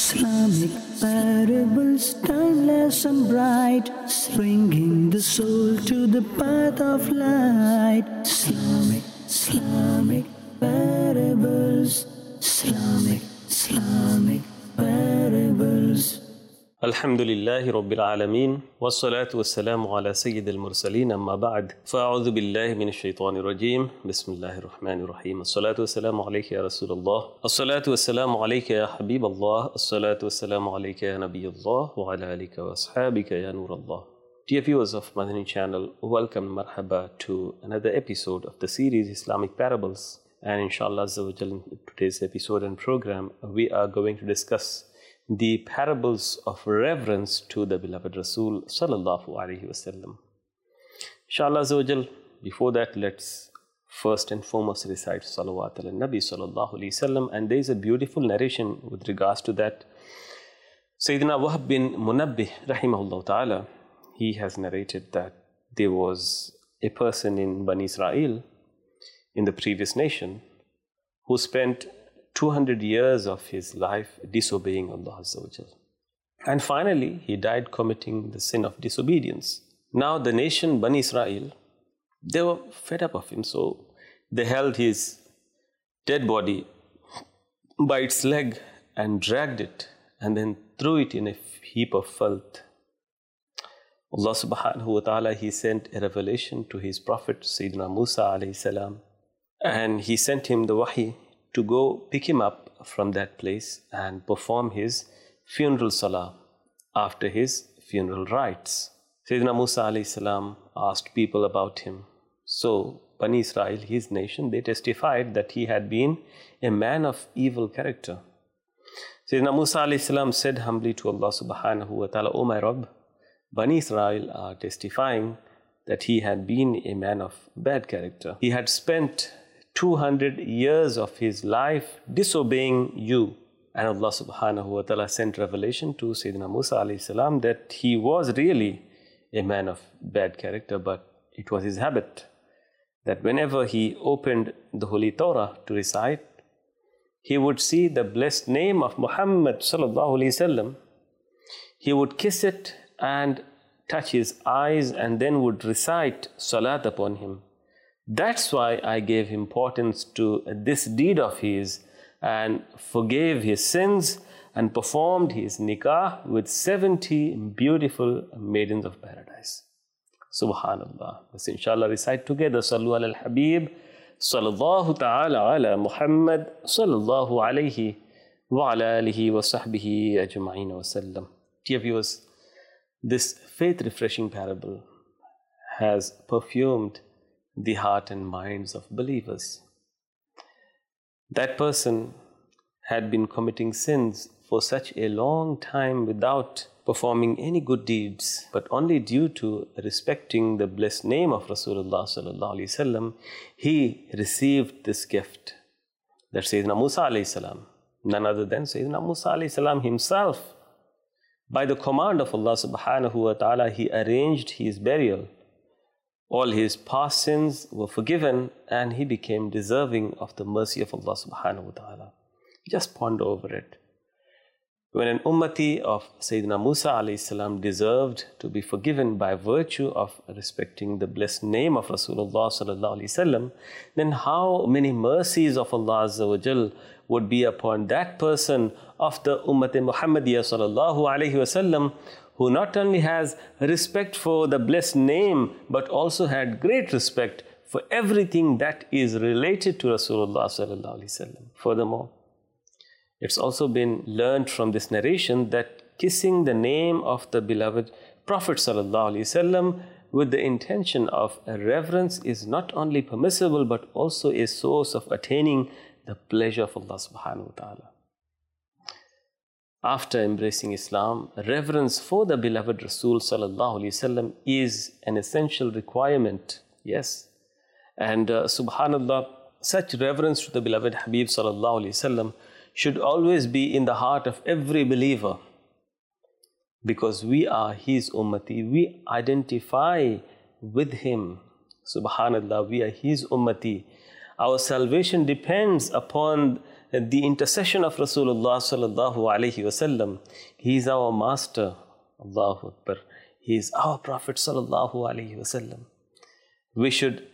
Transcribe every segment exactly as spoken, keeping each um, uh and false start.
Islamic parables, timeless and bright, bringing the soul to the path of light. Islamic, Islamic parables, Islamic, Islamic parables. Alhamdulillahi Rabbil Alameen, wassalatu wassalamu ala Sayyidil Mursaleen, amma ba'd. Fa'a'udhu billahi minash shaitanir rajeem. Bismillahir Rahmanir Rahim. As-salatu wassalamu alayka ya Rasulullah. As-salatu wassalamu alayka ya Habiballah. As-salatu wassalamu alayka ya Nabiyullah. Wa ala alika wa ashabika ya Nurallah. Dear viewers of Madani channel, welcome, marhaba, to another episode of the series Islamic Parables. And inshallah Azza wa Jal, in today's episode and program, we are going to discuss the parables of reverence to the beloved Rasul sallallahu alaihi wasallam. Inshallah Azza wa Jal, before that, let's first and foremost recite salawat ala Nabi sallallahu alaihi wasallam. And there is a beautiful narration with regards to that. Sayyidina Wahb bin Munabbih rahimahullah ta'ala, he has narrated that there was a person in Bani Israel, in the previous nation, who spent two hundred years of his life disobeying Allah Azza wa Jal. And finally, he died committing the sin of disobedience. Now the nation Bani Israel, they were fed up of him, so they held his dead body by its leg and dragged it and then threw it in a heap of filth. Allah subhanahu wa ta'ala, he sent a revelation to his prophet Sayyidina Musa alayhi salam, and he sent him the wahi to go pick him up from that place and perform his funeral salah after his funeral rites. Sayyidina Musa alayhi salam asked people about him. So Bani Israel, his nation, they testified that he had been a man of evil character. Sayyidina Musa alayhi salam said humbly to Allah subhanahu wa ta'ala, "O my Rabb, Bani Israel are testifying that he had been a man of bad character. He had spent two hundred years of his life disobeying you." And Allah subhanahu wa ta'ala sent revelation to Sayyidina Musa alayhi salam that he was really a man of bad character, but it was his habit that whenever he opened the Holy Torah to recite, he would see the blessed name of Muhammad sallallahu alayhi wasallam. He would kiss it and touch his eyes and then would recite salat upon him. That's why I gave importance to this deed of his and forgave his sins and performed his nikah with seventy beautiful maidens of paradise. Subhanallah. Let's inshallah recite together. Sallu ala al-Habib. Sallallahu ta'ala ala Muhammad. Sallallahu alayhi wa ala alihi wa sahbihi ajma'in wa sallam. Dear viewers, this faith-refreshing parable has perfumed the heart and minds of believers. That person had been committing sins for such a long time without performing any good deeds, but only due to respecting the blessed name of Rasulullah sallallahu alaihi wasallam, he received this gift. That Sayyidina Musa alayhi salam, none other than Sayyidina Musa alayhi salam himself, by the command of Allah subhanahu wa ta'ala, he arranged his burial. All his past sins were forgiven and he became deserving of the mercy of Allah subhanahu wa ta'ala. Just ponder over it. When an ummati of Sayyidina Musa alayhi salam deserved to be forgiven by virtue of respecting the blessed name of Rasulullah sallallahu alayhi wasallam, then how many mercies of Allah Azza wa Jal would be upon that person of the Ummat Muhammadiyya sallallahu alayhi wasallam, who not only has respect for the blessed name, but also had great respect for everything that is related to Rasulullah sallallahu alaihi wasallam. Furthermore, it's also been learned from this narration that kissing the name of the beloved Prophet sallallahu alaihi wasallam with the intention of reverence is not only permissible, but also a source of attaining the pleasure of Allah subhanahu wa ta'ala. After embracing Islam, reverence for the beloved Rasul sallallahu alaihi wasallam is an essential requirement. Yes. And uh, subhanallah, such reverence to the beloved Habib sallallahu alaihi wasallam should always be in the heart of every believer, because we are his ummati. We identify with him. Subhanallah, we are his ummati. Our salvation depends upon the intercession of Rasulullah sallallahu alaihi wasallam. He is our master. Allahu Akbar. He is our Prophet sallallahu alaihi wasallam. We should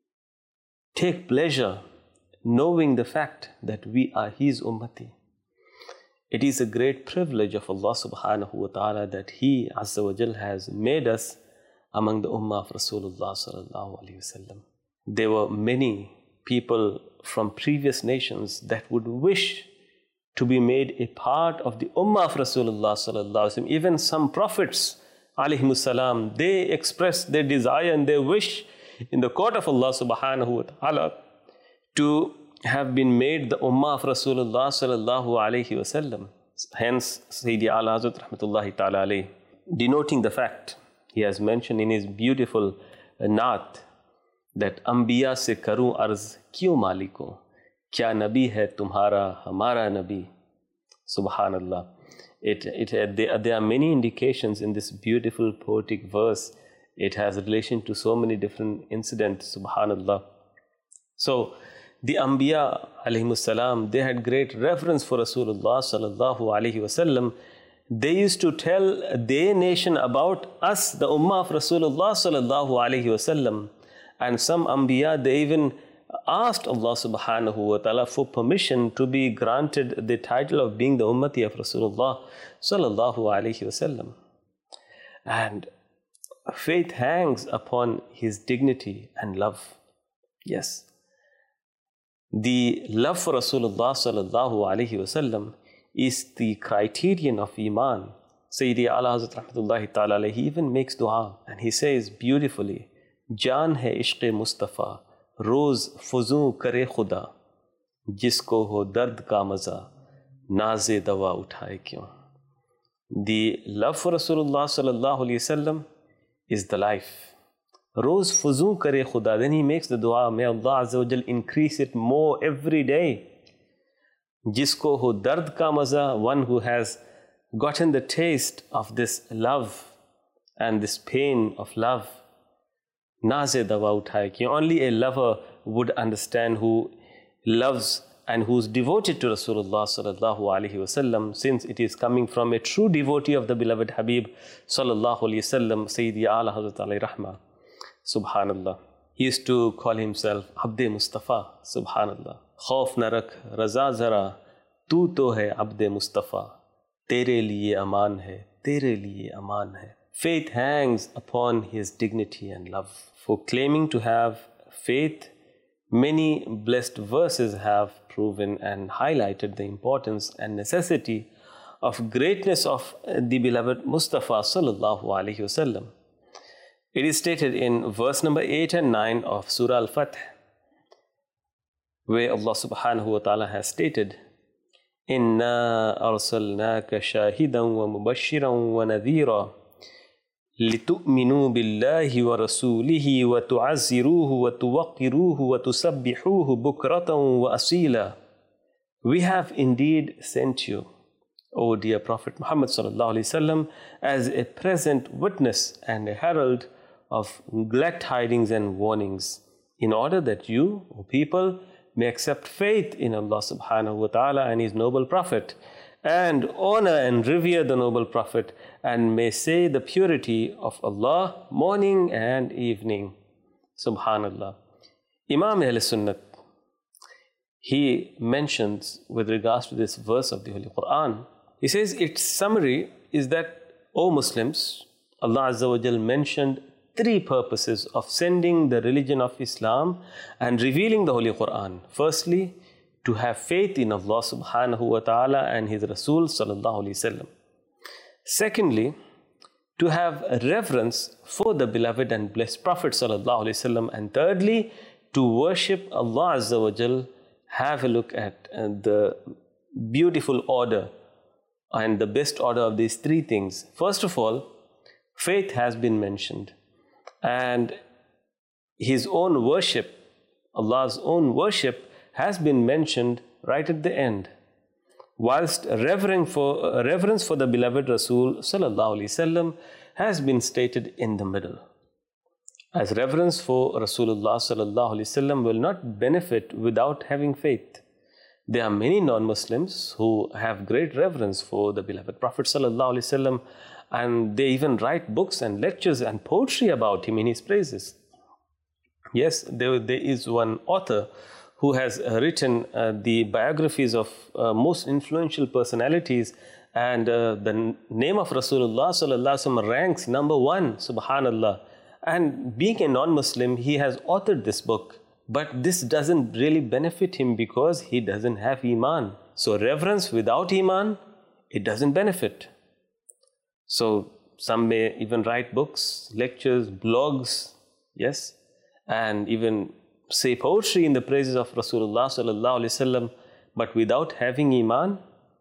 take pleasure knowing the fact that we are his ummati. It is a great privilege of Allah subhanahu wa ta'ala that He Azza wa Jal has made us among the ummah of Rasulullah sallallahu alaihi wasallam. There were many people from previous nations that would wish to be made a part of the ummah of Rasulullah sallallahu alaihi wasallam. Even some prophets alaihimus salam, they expressed their desire and their wish in the court of Allah subhanahu wa ta'ala to have been made the ummah of Rasulullah sallallahu alaihi wasallam. Hence, Sayyidi Ala Hazrat rahmatullahi ta'ala alayhi, denoting the fact, he has mentioned in his beautiful naat that Anbiya se karu arz kyun maliko, kya nabi hai tumhara hamara nabi. Subhanallah. It, it, there, there are many indications in this beautiful poetic verse. It has relation to so many different incidents. Subhanallah. So, the Anbiya alayhimus salam, they had great reverence for Rasulullah sallallahu alaihi wasallam. They used to tell their nation about us, the ummah of Rasulullah sallallahu alaihi wasallam. And some Anbiya, they even asked Allah subhanahu wa ta'ala for permission to be granted the title of being the ummati of Rasulullah sallallahu alaihi wasallam. And faith hangs upon his dignity and love. Yes. The love for Rasulullah sallallahu alaihi wasallam is the criterion of Iman. Sayyidi Ala Hazrat rahmatullahi ta'ala alayhi, he even makes dua and he says beautifully, Jaan hai ishq Mustafa, roz fuzun kare khuda, jisko ho dard ka maza, naze dawa uthaye kyon. The love for Rasulullah sallallahu alaihi wasallam is the life. Roz fuzun kare khuda. Then he makes the dua, may Allah Azza wa Jal increase it more every day. Jisko ho dard ka maza, one who has gotten the taste of this love and this pain of love. Naze dawa uthaye ki. Only a lover would understand, who loves and who's devoted to Rasulullah sallallahu alaihi wasallam, since it is coming from a true devotee of the beloved Habib sallallahu alaihi wasallam, Sayyidi Ala Hazrat alayhi rahmah. Subhanallah. He used to call himself Abde Mustafa. Subhanallah. Khauf na rakh, raza zara, tu to hai Abde Mustafa. Tere liye aman hai, tere liye aman hai. Faith hangs upon his dignity and love. For claiming to have faith, many blessed verses have proven and highlighted the importance and necessity of greatness of the beloved Mustafa sallallahu alaihi wasallam. It is stated in verse number eight and nine of Surah Al-Fath, where Allah subhanahu wa ta'ala has stated, Inna arsalnaka shahidan wa mubashiran wa nadhira litu'minu billahi wa rasulihi wa tu'azziruhu wa tuwaqqiruhu wa tusabbihuhu bukratan wa asila. We have indeed sent you, O dear Prophet Muhammad sallallahu alaihi wasallam, as a present witness and a herald of glad tidings and warnings, in order that you, O people, may accept faith in Allah subhanahu wa ta'ala and His noble Prophet, and honor and revere the noble Prophet, and may say the purity of Allah morning and evening. Subhanallah. Imam Ahl Sunnat, he mentions with regards to this verse of the Holy Quran, he says its summary is that, O Muslims, Allah Azza wa Jal mentioned three purposes of sending the religion of Islam and revealing the Holy Quran. Firstly, to have faith in Allah subhanahu wa ta'ala and His Rasul sallallahu alayhi wasallam. Secondly, to have reverence for the beloved and blessed Prophet sallallahu alayhi wasallam. And thirdly, to worship Allah Azza wa Jal. Have a look at uh, the beautiful order and the best order of these three things. First of all, faith has been mentioned, and His own worship, Allah's own worship, has been mentioned right at the end, whilst reverence for, uh, reverence for the beloved Rasul sallallahu alaihi wasallam has been stated in the middle. As reverence for Rasulullah sallallahu alaihi wasallam will not benefit without having faith. There are many non-Muslims who have great reverence for the beloved Prophet sallallahu alaihi wasallam, and they even write books and lectures and poetry about him in his praises. Yes, there, there is one author who has uh, written uh, the biographies of uh, most influential personalities, and uh, the n- name of Rasulullah sallallahu alaihi wasallam ranks number one, subhanallah. And being a non-Muslim, he has authored this book, but this doesn't really benefit him because he doesn't have Iman. So reverence without Iman, it doesn't benefit. So some may even write books, lectures, blogs, yes, and even say poetry in the praises of Rasulullah sallallahu alaihi wasallam, but without having Iman,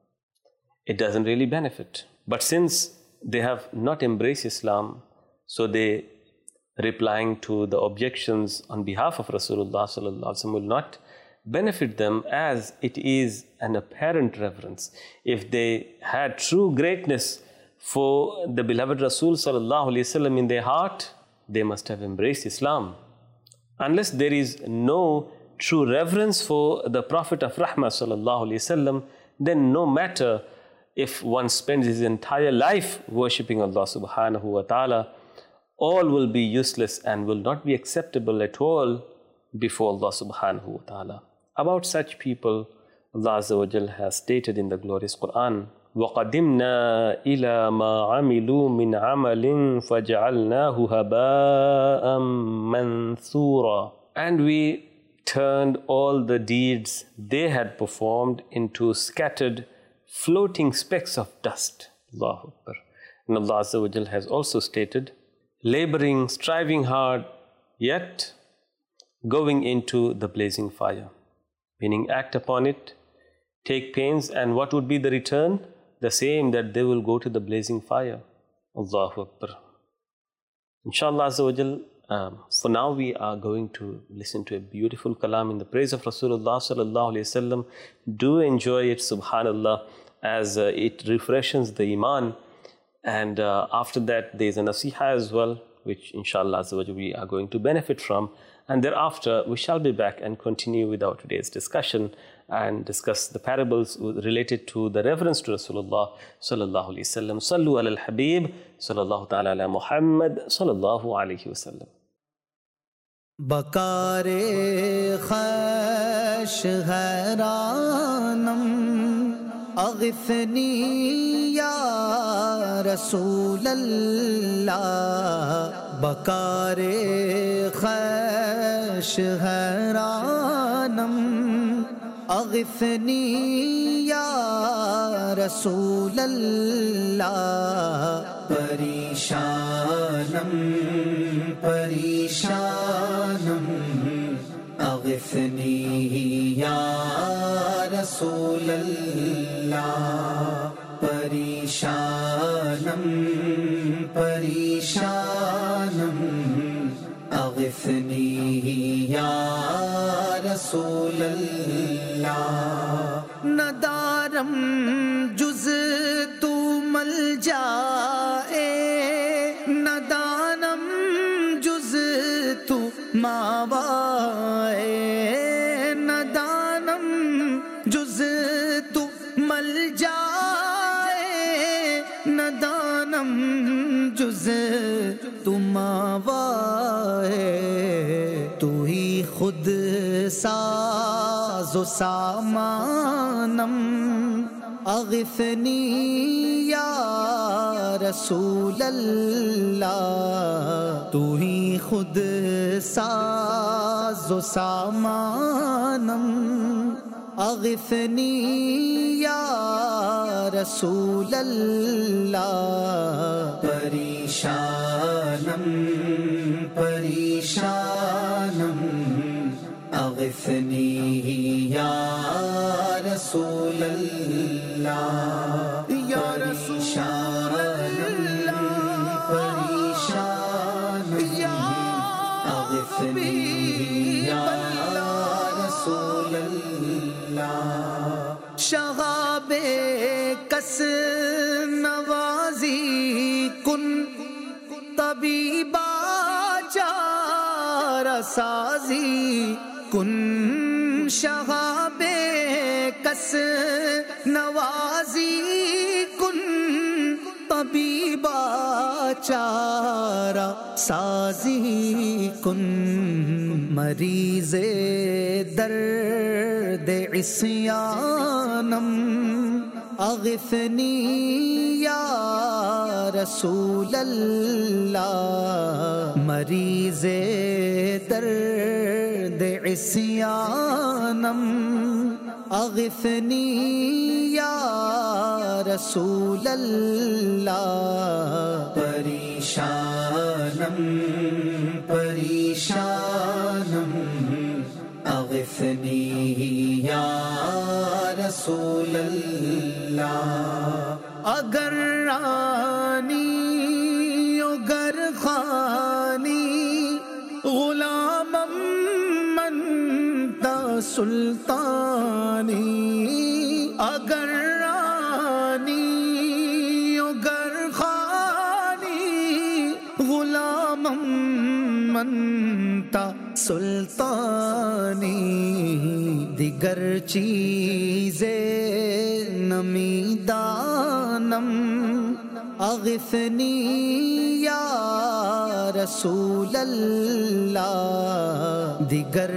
it doesn't really benefit. But since they have not embraced Islam, so they replying to the objections on behalf of Rasulullah sallallahu alaihi wasallam will not benefit them, as it is an apparent reverence. If they had true greatness for the beloved Rasul sallallahu alaihi wasallam in their heart, they must have embraced Islam. Unless there is no true reverence for the Prophet of Rahmah sallallahu alaihi wasallam, then no matter if one spends his entire life worshipping Allah subhanahu wa ta'ala, all will be useless and will not be acceptable at all before Allah subhanahu wa ta'ala. About such people, Allah Azza wa Jal has stated in the glorious Quran, وَقَدِمْنَا إِلَى مَا عَمِلُوا مِنْ عَمَلٍ فَجَعَلْنَاهُ هَبَاءً مَنْثُورًا. And we turned all the deeds they had performed into scattered, floating specks of dust. Allahu Akbar. And Allah Azza wa Jal has also stated, laboring, striving hard, yet going into the blazing fire. Meaning, act upon it, take pains, and what would be the return? The same, that they will go to the blazing fire. Allahu Akbar. Inshallah Azza wa Jal, um, for now we are going to listen to a beautiful kalam in the praise of Rasulullah sallallahu alaihi wasallam. Do enjoy it, subhanallah, as uh, it refreshes the iman. And uh, after that, there is a nasiha as well, which inshallah Azza wa Jal we are going to benefit from. And thereafter, we shall be back and continue with our today's discussion and discuss the parables related to the reverence to Rasulullah sallallahu alaihi wasallam. Sallu ala al-Habib sallallahu ta'ala ala Muhammad sallallahu alaihi wasallam. Bakare khash hairanam aghithni ya Rasulallah. Bakare khash hairanam aghithni ya Rasulallah. Parishanam parishanam aghithni ya Rasulallah. Parishanam parishanam aghithni ya Rasulallah. Nadaram juz tu mal jae, nadanam juz tu mawae, nadanam juz tu mal jae, nadanam juz tu mawae. Tu hi khud साज़ो सामानम अग़िफ़नी या रसूलल्लाह. तू ही खुद साज़ो सामानम अग़िफ़नी या रसूलल्लाह. परेशानम परेशानम अग़िफ़नी या रसूलल्लाह. या रसूलल्लाह परेशानम अग़िफ़नी या रसूलल्लाह. शगाबे कस नवाज़ी कुन तबीबा चारा साज़ी कुन. शगाबे کس نوازی کن طبیبا چارہ سازی کن مریض درد عصیانم اغثنی یا رسول اللہ مریض درد عصیانم اغثنی یا رسول اللہ پریشانم پریشانم اغثنی یا رسول اللہ اگر رانی اگر خانی غلامم منتا سلطانی اگر رانی اگر خانی غلامم منتا سلطانی دیگر چیزیں نمی دانم اغثنی یا رسول اللہ دیگر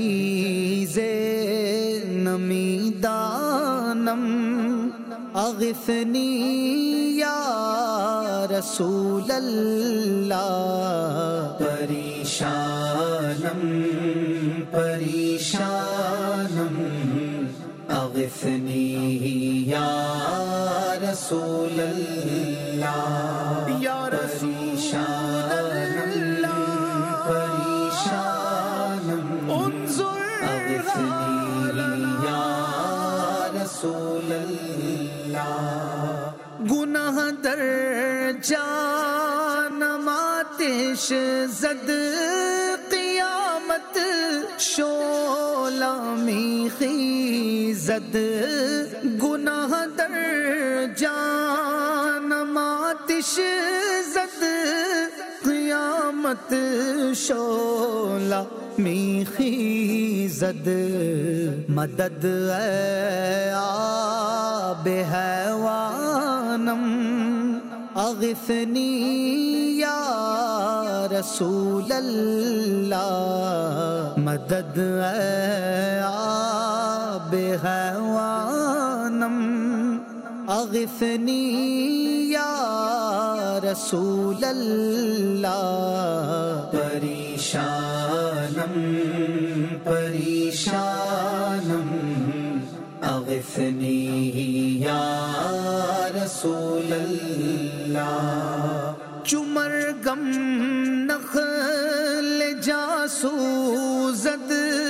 چیزیں نمی دانم اغثنی یا رسول اللہ پریشانم پریشانم اغثنی یا رسول اللہ یا رسول اللہ پریشانم انظر اغثنی یا رسول اللہ گناہ در جانم آتش زد قیامت شعلہ می خیزد گناہ در جانم آتش زد قیامت شعلہ می خیزد مدد اے آب حیوانم اغثنی یا رسول اللہ مدد اے آب حیوانم اغثنی یا رسول اللہ پریشانم پریشانم اغثنی یا رسول اللہ چمر گم نخل جاسوزد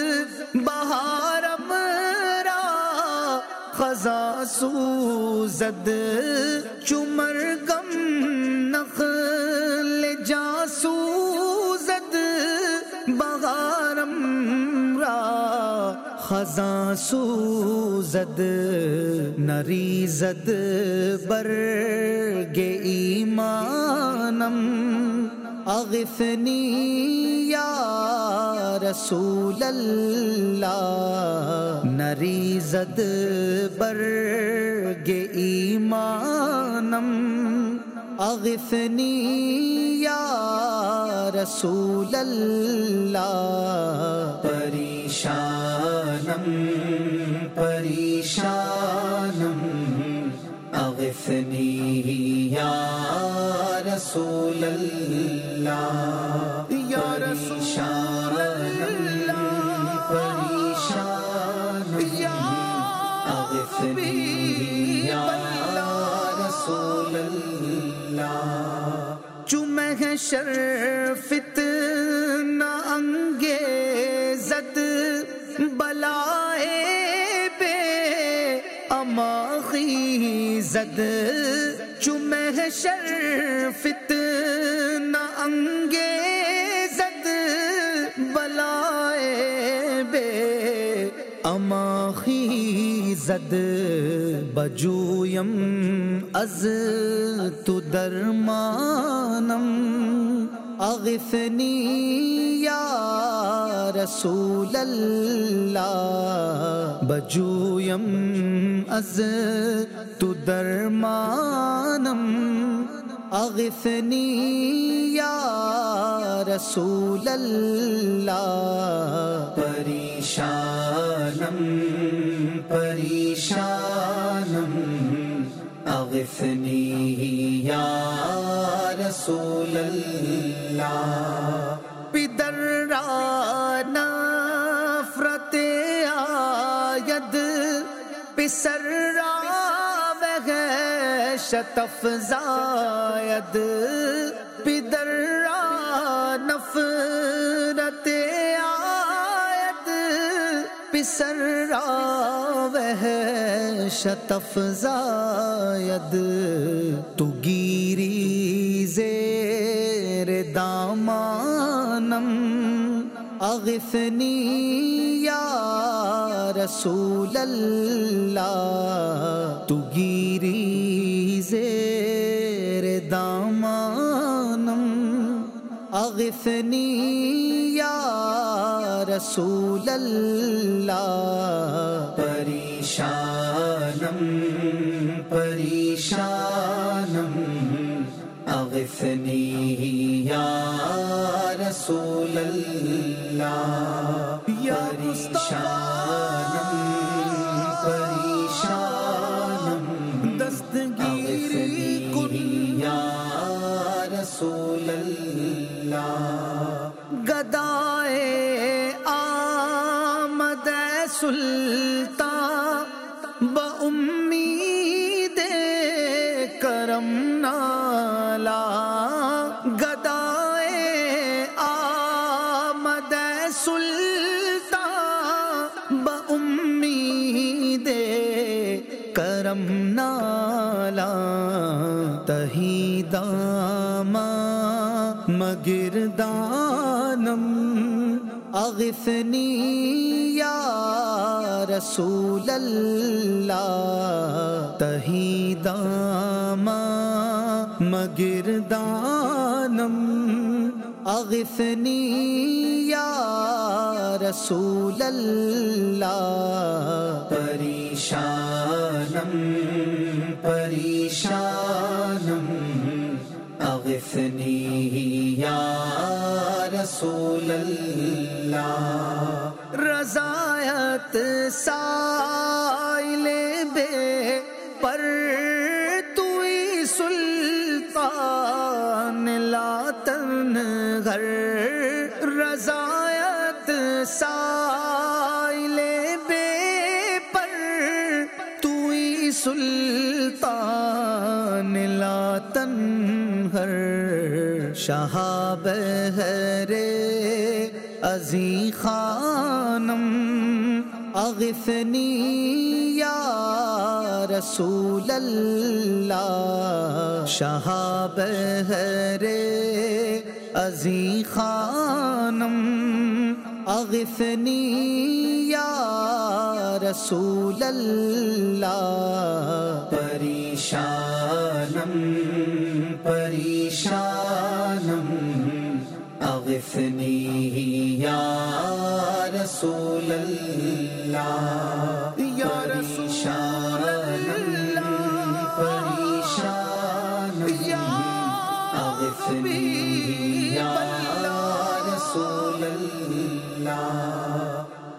بہارم را خزاں سوزد چمر گم نخل جاسوزد بہارم را خزاں سوزد نریزد برگ ایمانم اغثنی یا رسول اللہ نریزد برگ ایمانم اغثنی یا رسول اللہ پریشانم پریشانم اغثنی یا رسول اللہ یا رسول اللہ پریشانم اغثنی یا رسول اللہ چو محشر فتنہ انگیزد بلائے بے اما خیزد چو محشر فتنہ انگیزد بلائے بے اما خیزد زد بجویم از تو درمانم اغثنی یا رسول اللہ بجویم از تو درمانم اغثنی یا رسول اللہ پریشانم پریشانم اغثنی یا رسول اللہ پدر را نفرت آید پسر را وحشت افزاید پدر را نفرت آید پسر را وحشت افزاید تو گیری زیر دامانم اغثنی یا رسول اللہ تو گیری زیر دامانم اغثنی یا رسول اللہ پریشانم پریشانم اغثنی یا رسول اللہ پریشانم پریشانم دستگیری کن یا رسول اللہ گدائے آمد سلطان با امید کرم نالا گدائے آمد سلطان با امید کرم نالا تہی داما مگردانم اغثنی یا رسول اللہ تہی داما مگردانم اغثنی یا رسول اللہ پریشانم پریشانم اغثنی یا رسول اللہ رضایت سائل بے پر توئی سلطان لا تنہر رضایت سائل بے پر توئی سلطان لا تنہر شہاب ہے ازی خانم اغثنی یا رسول اللہ شہاب ہے ازی خانم اغثنی یا رسول اللہ پریشانم پریشانم اغثنی یا رسول اللہ یا رسول اللہ پریشانم اغثنی یا رسول اللہ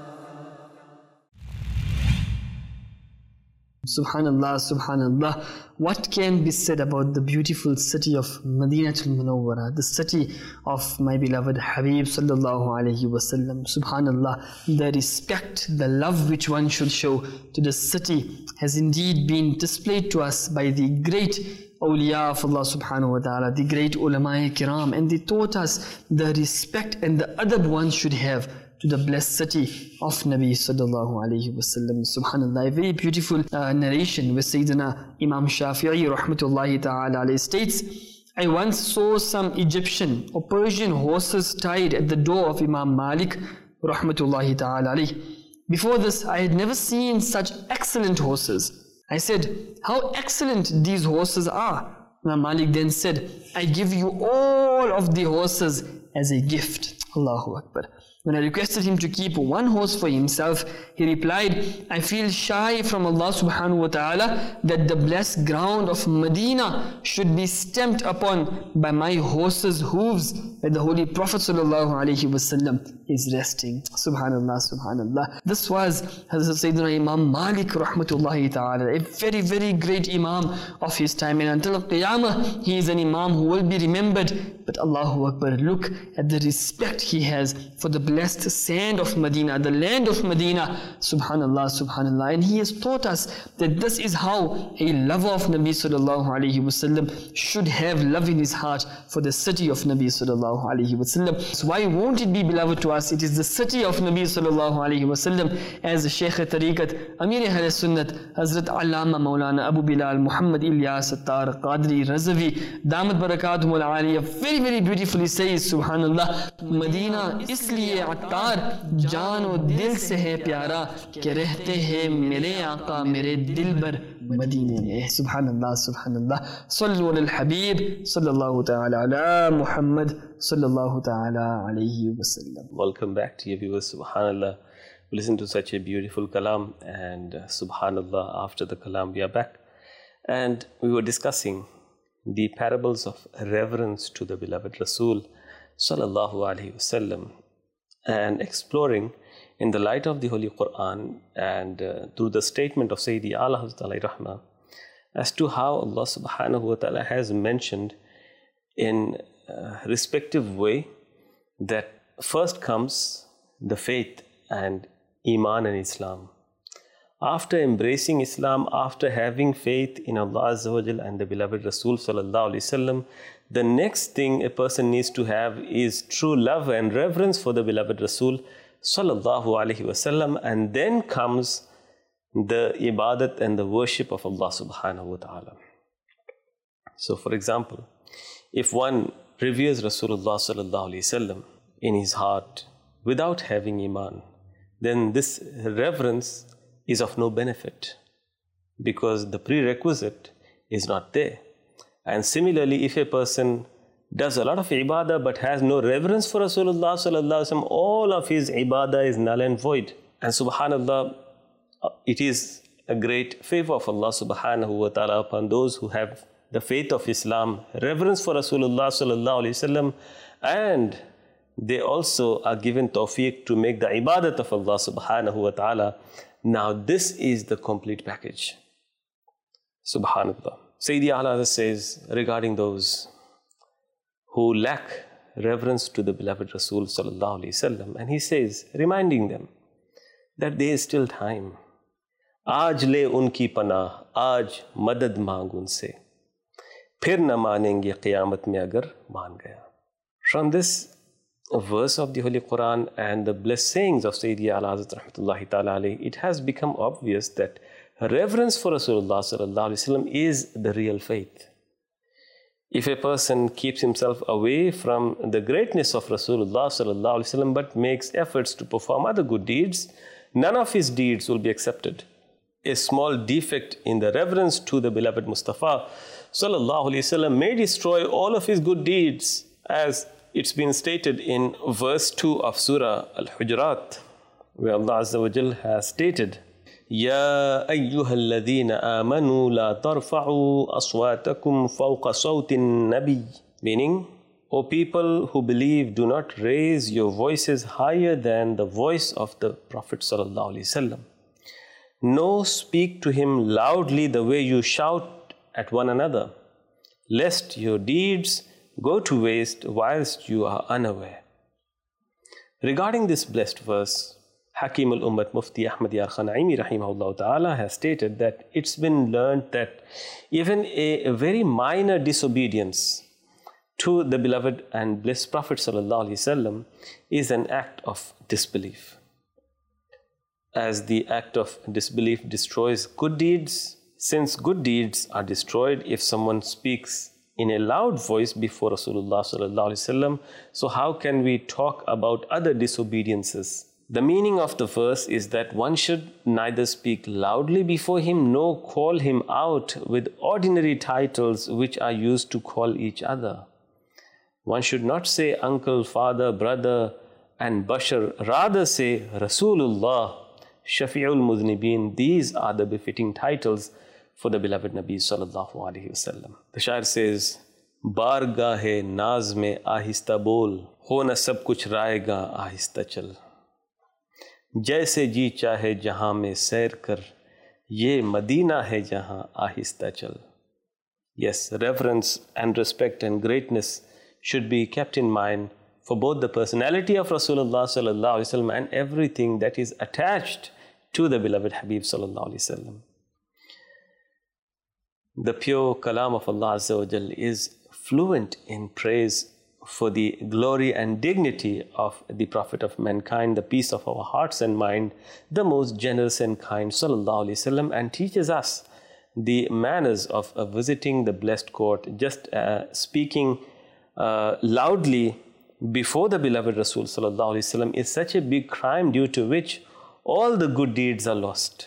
Subhanallah, Subhanallah. What can be said about the beautiful city of Madinatul Munawwara, the city of my beloved Habib sallallahu alayhi wa sallam. Subhanallah, the respect, the love which one should show to the city has indeed been displayed to us by the great awliya of Allah subhanahu wa ta'ala, the great ulama-e kiram, and they taught us the respect and the adab one should have to the blessed city of Nabi sallallahu alayhi wa sallam. Subhanallah, a very beautiful uh, narration where Sayyidina Imam Shafi'i rahmatullahi ta'ala alayhi states, I once saw some Egyptian or Persian horses tied at the door of Imam Malik rahmatullahi ta'ala alayhi. Before this, I had never seen such excellent horses. I said, how excellent these horses are. Imam Malik then said, I give you all of the horses as a gift. Allahu Akbar. When I requested him to keep one horse for himself, he replied, I feel shy from Allah subhanahu wa ta'ala that the blessed ground of Medina should be stamped upon by my horse's hooves, where the Holy Prophet sallallahu alaihi wasallam is resting. Subhanallah, subhanallah. This was Hazrat Sayyidina Imam Malik rahmatullahi ta'ala, a very, very great Imam of his time. And until Qiyamah, he is an Imam who will be remembered. But Allahu Akbar, look at the respect he has for the blessed sand of Medina, the land of Medina. Subhanallah, subhanallah. And he has taught us that this is how a lover of Nabi sallallahu alaihi wasallam should have love in his heart for the city of Nabi sallallahu alaihi wasallam. So why won't it be beloved to us? It is the city of Nabi sallallahu alaihi wasallam, as Shaykh Tariqat, Amir Ahl Sunnat, Hazrat Allama Maulana Abu Bilal Muhammad Ilyas Attar Qadri Razavi, Damat Barakatuhum al-Aliyah, very, very beautifully says, Subhanallah, Medina isliye Attar jaan o dil se hai pyara ke rehte hai mere Aaqa mere dil bar Madine mein. Subhanallah, Subhanallah. Sallu ala al-Habib sallallahu ta'ala ala Muhammad sallallahu ta'ala alayhi wa sallam. Welcome back to your viewers. Subhanallah. We listen to such a beautiful kalam, and uh, Subhanallah, after the kalam we are back. And we were discussing the parables of reverence to the beloved Rasul sallallahu alaihi wasallam, and exploring in the light of the Holy Quran and uh, through the statement of Sayyidi Ala Hazrat alayhi Rahmah as to how Allah subhanahu wa ta'ala has mentioned in a respective way that first comes the faith and Iman and Islam. After embracing Islam, after having faith in Allah Azza wa Jal and the beloved Rasul sallallahu alaihi wasallam, the next thing a person needs to have is true love and reverence for the beloved Rasul sallallahu alaihi wasallam, and then comes the ibadat and the worship of Allah subhanahu wa ta'ala. So for example, if one reveres Rasulullah sallallahu alaihi wasallam in his heart without having Iman, then this reverence is of no benefit, because the prerequisite is not there. And similarly, if a person does a lot of ibadah but has no reverence for Rasulullah sallallahu alaihi wasallam, all of his ibadah is null and void. And subhanallah, it is a great favor of Allah subhanahu wa ta'ala upon those who have the faith of Islam, reverence for Rasulullah sallallahu alaihi wasallam, and they also are given tawfiq to make the ibadat of Allah subhanahu wa ta'ala. Now this is the complete package. Subhanallah. Sayyidi Ala says regarding those who lack reverence to the beloved Rasul sallallahu alaihi wasallam, and he says, reminding them that there is still time. Aaj le unki panah, aaj madad maang unse, phir na manenge qiyamat mein agar maan gaya. From this a verse of the Holy Quran and the blessed sayings of Sayyidi Ala Hazrat rahmatullahi ta'ala alayhi, it has become obvious that reverence for Rasulullah sallallahu alaihi wasallam is the real faith. If a person keeps himself away from the greatness of Rasulullah sallallahu alaihi wasallam but makes efforts to perform other good deeds, none of his deeds will be accepted. A small defect in the reverence to the beloved Mustafa sallallahu alaihi wasallam may destroy all of his good deeds, as it's been stated in verse two of Surah Al-Hujurat, where Allah Azza wa Jal has stated, Ya ayyuhal ladhina amanu la tarfa'u aswatakum fawqa sawtin nabi. Meaning, O people who believe, do not raise your voices higher than the voice of the Prophet sallallahu alaihi wasallam. Nor speak to him loudly the way you shout at one another, lest your deeds go to waste whilst you are unaware. Regarding this blessed verse, Hakim al-Ummat Mufti Ahmad Yar Khan Naimi rahimahullah ta'ala has stated that it's been learned that even a, a very minor disobedience to the beloved and blessed Prophet sallallahu alaihi wasallam is an act of disbelief. As the act of disbelief destroys good deeds, since good deeds are destroyed if someone speaks in a loud voice before Rasulullah sallallahu alaihi wasallam, so how can we talk about other disobediences The meaning of the verse is that one should neither speak loudly before him nor call him out with ordinary titles which are used to call each other. One should not say uncle, father, brother, and Bashar. Rather say Rasulullah, Shafi'ul Muznibeen. These are the befitting titles for the beloved Nabi sallallahu alaihi wasallam. The Shair says, Bargahe naaz mein ahista bol, ho na sab kuch raayega ahista chal. जैसे जी चाहे जहाँ में सैर कर, ये Medina है जहाँ आहिस्ता चल. Yes, reverence and respect and greatness should be kept in mind for both the personality of Rasulullah sallallahu alaihi wasallam and everything that is attached to the beloved Habib sallallahu alaihi wasallam. The pure kalam of Allah Azza wa Jal is fluent in praise for the glory and dignity of the Prophet of mankind, the peace of our hearts and mind, the most generous and kind sallallahu alaihi wasallam, and teaches us the manners of uh, visiting the blessed court. Just uh, speaking uh, loudly before the beloved Rasul sallallahu alaihi wasallam is such a big crime, due to which all the good deeds are lost.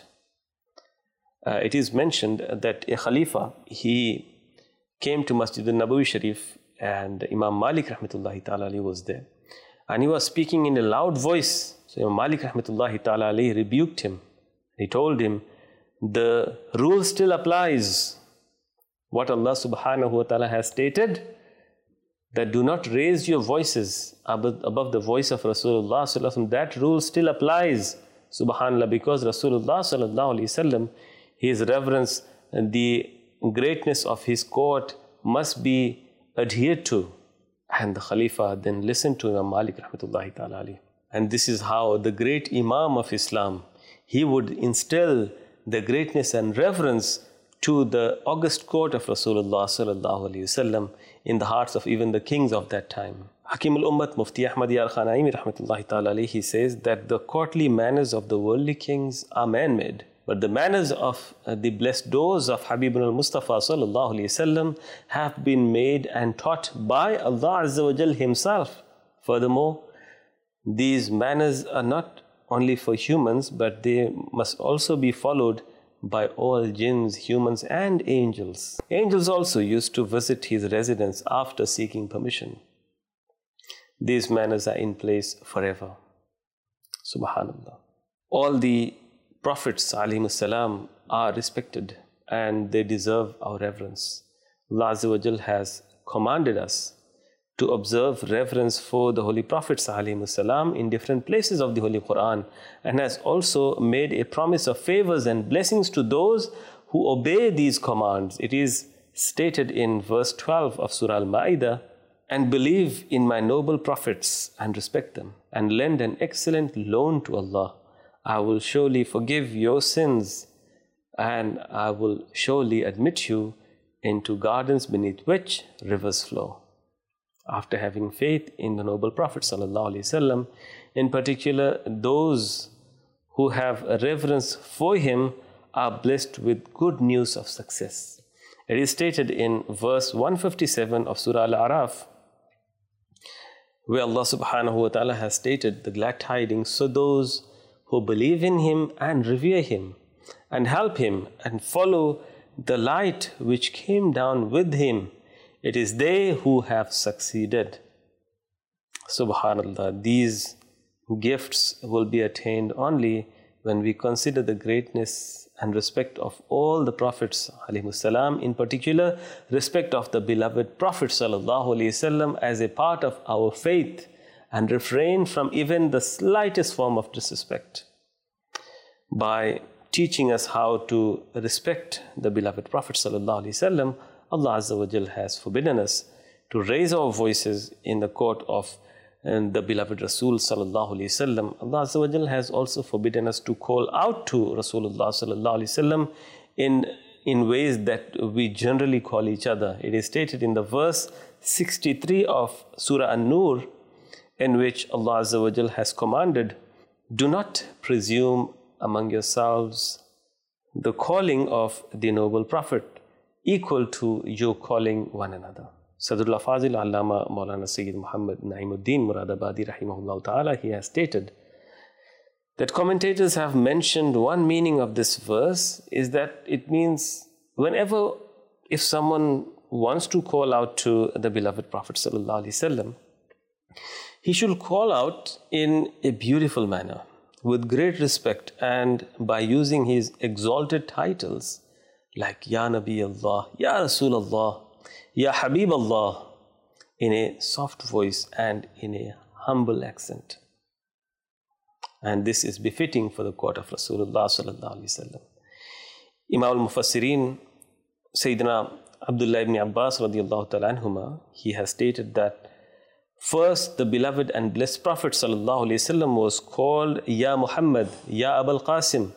Uh, it is mentioned that a Khalifa, he came to Masjid al-Nabawi Sharif, and Imam Malik rahmatullahi ta'ala alayhi was there, and he was speaking in a loud voice. So Imam Malik rahmatullahi ta'ala alayhi rebuked him. He told him, the rule still applies. What Allah subhanahu wa ta'ala has stated, that do not raise your voices above, above the voice of Rasulullah sallallahu alaihi wasallam. That rule still applies, subhanallah, because Rasulullah sallallahu alaihi wasallam, his reverence and the greatness of his court must be adhered to. And the Khalifa then listened to Imam Malik rahmatullahi ta'ala alayhi. And this is how the great Imam of Islam, he would instill the greatness and reverence to the august court of Rasulullah sallallahu alayhi wasallam in the hearts of even the kings of that time. Hakim al-Ummat Mufti Ahmad Yar Khan Aimi rahmatullahi ta'ala alayhi, he says that the courtly manners of the worldly kings are man-made, but the manners of uh, the blessed doors of Habibun al-Mustafa sallallahu alayhi wasallam have been made and taught by Allah Azza wa Jal himself. Furthermore, these manners are not only for humans, but they must also be followed by all jinns, humans and angels. Angels also used to visit his residence after seeking permission. These manners are in place forever. Subhanallah. All the Prophets alayhimus salam are respected and they deserve our reverence. Allah Azza wa Jal has commanded us to observe reverence for the Holy Prophets alayhimus salam in different places of the Holy Quran, and has also made a promise of favors and blessings to those who obey these commands. It is stated in verse twelve of Surah Al-Ma'idah, and believe in my noble prophets and respect them, and lend an excellent loan to Allah. I will surely forgive your sins, and I will surely admit you into gardens beneath which rivers flow. After having faith in the noble Prophet sallallahu alaihi wasallam, in particular those who have a reverence for him are blessed with good news of success. It is stated in verse one fifty-seven of Surah Al-A'raf, where Allah subhanahu wa ta'ala has stated the glad tidings. So those who believe in him and revere him and help him and follow the light which came down with him, it is they who have succeeded. Subhanallah, these gifts will be attained only when we consider the greatness and respect of all the Prophets alayhimus salam, in particular respect of the beloved Prophet sallallahu alaihi wasallam as a part of our faith, and refrain from even the slightest form of disrespect. By teaching us how to respect the beloved Prophet sallallahu alaihi wasallam, Allah Azza wa Jal has forbidden us to raise our voices in the court of and the beloved Rasul sallallahu alaihi wasallam. Allah Azza wa Jal has also forbidden us to call out to Rasulullah sallallahu alaihi wasallam in in ways that we generally call each other. It is stated in the verse sixty-three of Surah An-Nur, in which Allah Azza wa Jal has commanded, do not presume among yourselves the calling of the noble Prophet equal to your calling one another. Sadrullah Fazil Allama Maulana Sayyid Muhammad Naimuddin Muradabadi rahimahullah ta'ala, he has stated that commentators have mentioned one meaning of this verse is that it means whenever, if someone wants to call out to the beloved Prophet sallallahu alaihi wasallam, he should call out in a beautiful manner, with great respect, and by using his exalted titles like Ya Nabi Allah, Ya Rasul Allah, Ya Habib Allah, in a soft voice and in a humble accent. And this is befitting for the court of Rasulullah sallallahu alaihi wasallam. Imam al-Mufassirin, Sayyidina Abdullah ibn Abbas radiyallahu ta'ala anhuma, he has stated that first the beloved and blessed Prophet sallallahu alaihi wasallam was called Ya Muhammad, Ya Abul Qasim.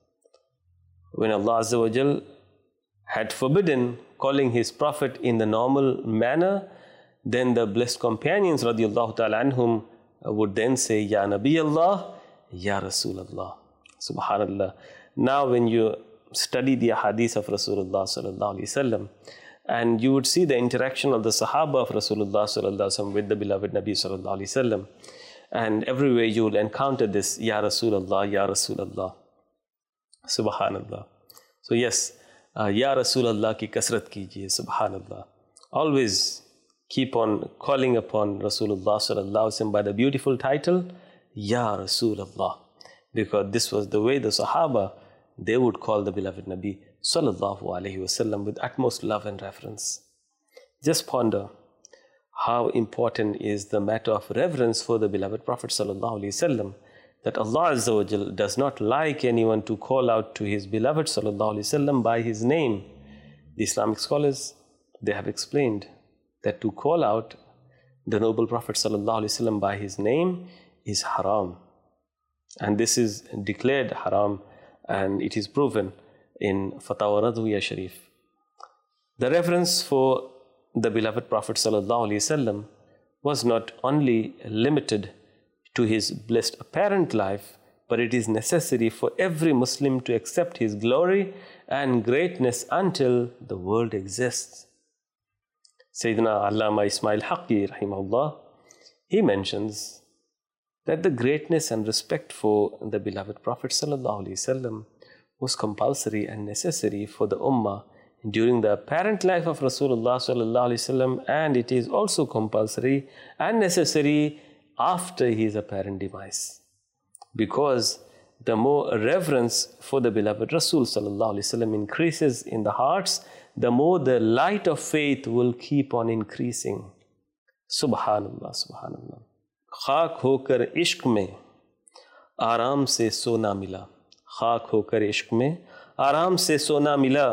When Allah Azza wa Jal had forbidden calling his Prophet in the normal manner, then the blessed companions radiyallahu ta'ala anhum would then say Ya Nabi Allah, Ya Rasul Allah. Subhanallah. Now when you study the hadith of Rasulullah sallallahu alaihi wasallam, and you would see the interaction of the Sahaba of Rasulullah sallallahu alaihi wasallam with the beloved Nabi sallallahu alaihi wasallam, and everywhere you will encounter this Ya Rasulullah, Ya Rasulullah. Subhanallah. So yes, uh, Ya Rasulullah ki kasrat kijiye. Subhanallah. Always keep on calling upon Rasulullah sallallahu alaihi wasallam by the beautiful title Ya Rasulullah, because this was the way the Sahaba, they would call the beloved Nabi sallallahu alaihi wasallam with utmost love and reverence. Just ponder how important is the matter of reverence for the beloved Prophet sallallahu alaihi wasallam, that Allah Azza wa Jal does not like anyone to call out to his beloved sallallahu alaihi wasallam by his name. The Islamic scholars, they have explained that to call out the noble Prophet sallallahu alaihi wasallam by his name is haram. And this is declared haram, and it is proven in Fatawa Radwiya Sharif. The reverence for the beloved Prophet sallallahu alaihi wasallam was not only limited to his blessed apparent life, but it is necessary for every Muslim to accept his glory and greatness until the world exists. Sayyidina Allama Ismail Haqqi rahimahullah, he mentions that the greatness and respect for the beloved Prophet sallallahu alaihi wasallam was compulsory and necessary for the ummah during the apparent life of Rasulullah sallallahu alaihi wasallam, and it is also compulsory and necessary after his apparent demise. Because the more reverence for the beloved Rasul sallallahu alaihi wasallam increases in the hearts, the more the light of faith will keep on increasing. Subhanallah, subhanallah. खाक होकर इश्क में आराम से सोना मिला, खाक होकर इश्क में आराम से सोना मिला,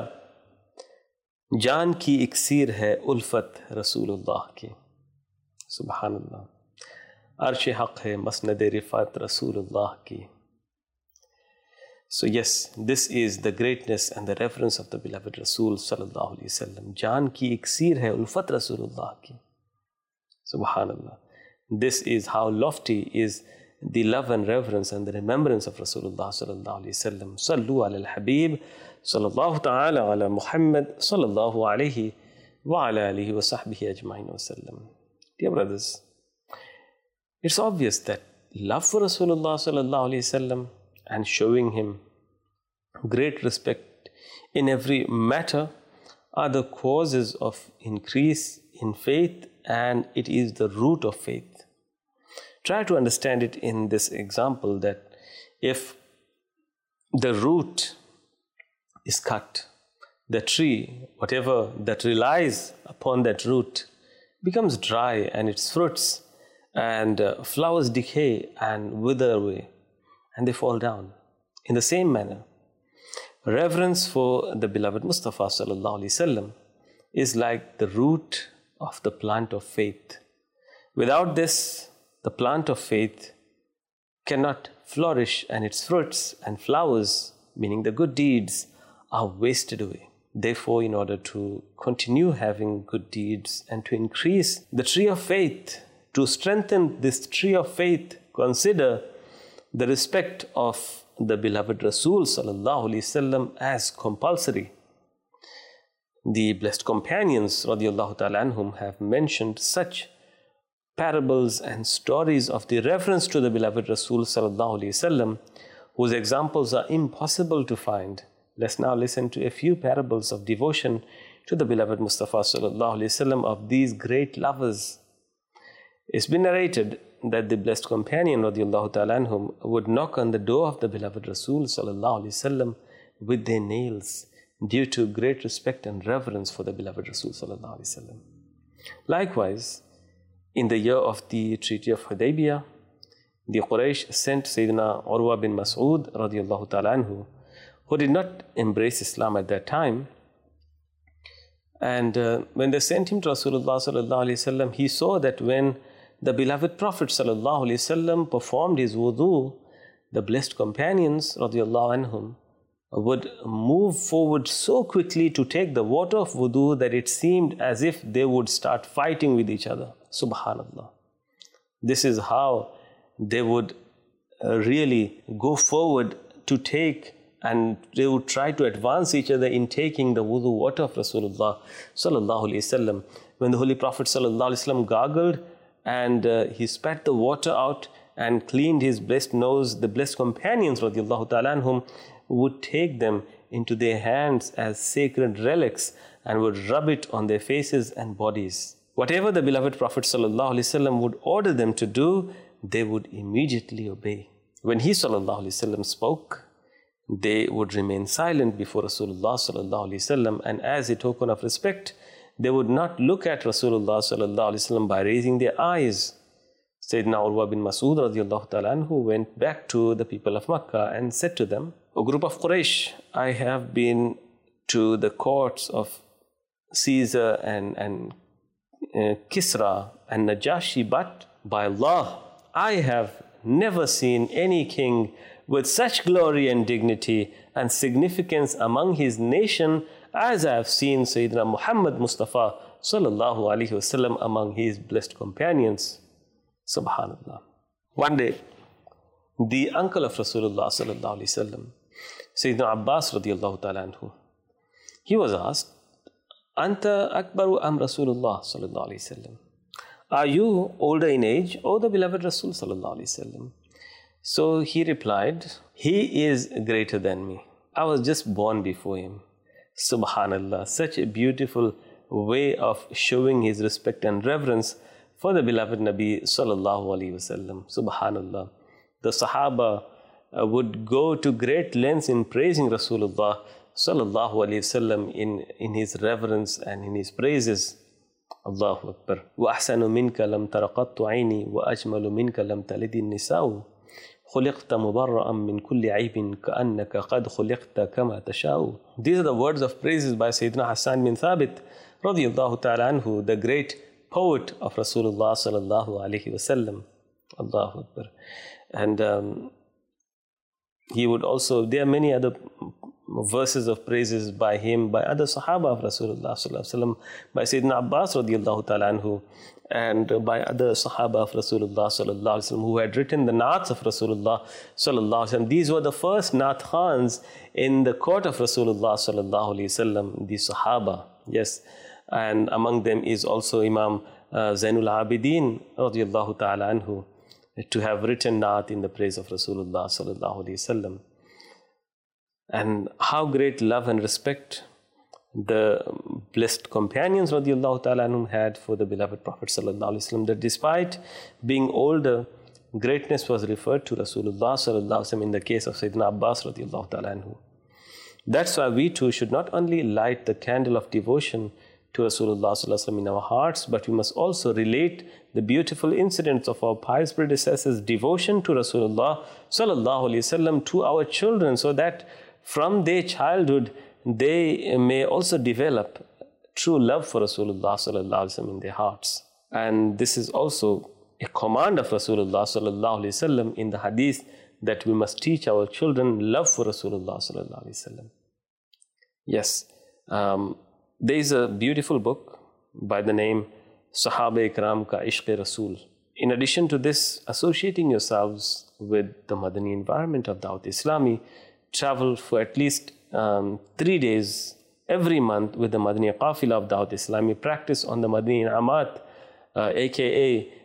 जान की इक्सीर है उल्फत रसूलुल्लाह की. सुबहानल्लाह. अर्श हक है मसनद रिफात रसूलुल्लाह की. So yes, this is the greatness and the reverence of the beloved Rasul sallallahu alaihi wasallam. Jaan ki iksir hai ulfat Rasulullah ki. Subhanallah. This is how lofty is the love and reverence and the remembrance of Rasulullah sallallahu alaihi wasallam. Sallu ala al-Habib sallallahu ta'ala ala Muhammad sallallahu alaihi wa ala alihi wa sahbihi ajma'in wa sallam. Dear brothers, it's obvious that love for Rasulullah sallallahu alaihi wasallam and showing him great respect in every matter are the causes of increase in faith, and it is the root of faith. Try to understand it in this example that if the root is cut, the tree, whatever that relies upon that root, becomes dry, and its fruits and uh, flowers decay and wither away, and they fall down. In the same manner, reverence for the beloved Mustafa sallallahu alaihi wasallam is like the root of the plant of faith. Without this, the plant of faith cannot flourish, and its fruits and flowers, meaning the good deeds, are wasted away. Therefore, in order to continue having good deeds and to increase the tree of faith, to strengthen this tree of faith, consider the respect of the beloved Rasul sallallahu alaihi wasallam as compulsory. The blessed companions radiallahu ta'ala anhum have mentioned such parables and stories of the reference to the beloved Rasul sallallahu alaihi wasallam, whose examples are impossible to find. Let's now listen to a few parables of devotion to the beloved Mustafa sallallahu alaihi wasallam of these great lovers. It's been narrated that the blessed companion radiallahu ta'ala anhum would knock on the door of the beloved Rasul sallallahu alaihi wasallam with their nails due to great respect and reverence for the beloved Rasul sallallahu alaihi wasallam. Likewise, in the year of the Treaty of Hudaybiyah, the Quraysh sent Sayyidina Urwa bin Mas'ud radiallahu ta'ala anhu, who did not embrace Islam at that time. And uh, when they sent him to Rasulullah sallallahu alaihi wasallam, he saw that when the beloved Prophet sallallahu alaihi wasallam performed his wudu, the blessed companions radiallahu anhum would move forward so quickly to take the water of wudu that it seemed as if they would start fighting with each other. Subhanallah. This is how they would uh, really go forward to take, and they would try to advance each other in taking the wudu water of Rasulullah sallallahu alaihi wasallam. When the Holy Prophet sallallahu alaihi wasallam gargled and uh, he spat the water out and cleaned his blessed nose, the blessed companions radiallahu ta'ala anhum would take them into their hands as sacred relics and would rub it on their faces and bodies. Whatever the beloved Prophet sallallahu alaihi wasallam would order them to do, they would immediately obey. When he sallallahu alaihi wasallam spoke, they would remain silent before Rasulullah sallallahu alaihi wasallam, and as a token of respect, they would not look at Rasulullah sallallahu alaihi wasallam by raising their eyes. Sayyidina Urwa bin Mas'ud radiallahu ta'ala anhu went back to the people of Makkah and said to them, "O group of Quraysh, I have been to the courts of Caesar and, and uh, Kisra and Najashi, but by Allah, I have never seen any king with such glory and dignity and significance among his nation as I have seen Sayyidina Muhammad Mustafa sallallahu alaihi wasallam among his blessed companions." Subhanallah. One day, the uncle of Rasulullah sallallahu alaihi wasallam, Sayyidina Abbas radiallahu ta'ala anhu, he was asked, "Anta akbaru am Rasulullah sallallahu alaihi wasallam?" Are you older in age or the beloved Rasul sallallahu alaihi wasallam? So he replied, "He is greater than me. I was just born before him." Subhanallah, such a beautiful way of showing his respect and reverence for the beloved Nabi sallallahu alaihi wasallam. Subhanallah. The Sahaba uh, would go to great lengths in praising Rasulullah sallallahu alaihi wasallam in, in his reverence and in his praises. Allahu Akbar. وَأَحْسَنُ مِنْكَ لَمْ تَرَقَطُّ عَيْنِي وَأَجْمَلُ مِنْكَ لَمْ تَلِدِ النِّسَاءُ خُلِقْتَ مُبَرَّأً مِنْ كُلِّ عَيْبٍ كَأَنَّكَ قَدْ خُلِقْتَ كَمَا تَشَاءُ. These are the words of praises by Sayyidina Hassan bin Thabit radiyallahu ta'ala anhu, the great poet of Rasulullah sallallahu alaihi wasallam. Allahu Akbar. And um, he would also, there are many other verses of praises by him, by other Sahaba of Rasulullah sallallahu alaihi wasallam, by Sayyidina Abbas radiyallahu ta'ala anhu, and by other Sahaba of Rasulullah sallallahu alaihi wasallam who had written the Naats of Rasulullah sallallahu alaihi wasallam. These were the first Naat Khans in the court of Rasulullah sallallahu alaihi wasallam, the Sahaba. Yes. And among them is also Imam uh, Zainul Abidin radiyallahu ta'ala anhu, to have written Naat in the praise of Rasulullah sallallahu alaihi wasallam. And how great love and respect the blessed companions radiyallahu ta'ala anhum had for the beloved Prophet sallallahu alaihi wasallam, that despite being older, greatness was referred to Rasulullah sallallahu alaihi wasallam in the case of Sayyidina Abbas radiyallahu ta'ala anhu. That's why we too should not only light the candle of devotion to Rasulullah sallallahu alaihi wasallam in our hearts, but we must also relate the beautiful incidents of our pious predecessors' devotion to Rasulullah sallallahu alaihi wasallam to our children, so that from their childhood they may also develop true love for Rasulullah sallallahu alaihi wasallam in their hearts. And this is also a command of Rasulullah sallallahu alaihi wasallam in the hadith, that we must teach our children love for Rasulullah sallallahu alaihi wasallam. Yes, um, there is a beautiful book by the name Sahaba Ikram Ka Ishq Rasul. In addition to this, associating yourselves with the Madani environment of Dawat Islami, travel for at least um, three days every month with the Madani Qafila of Dawat Islami, practice on the Madani In'amat, uh, aka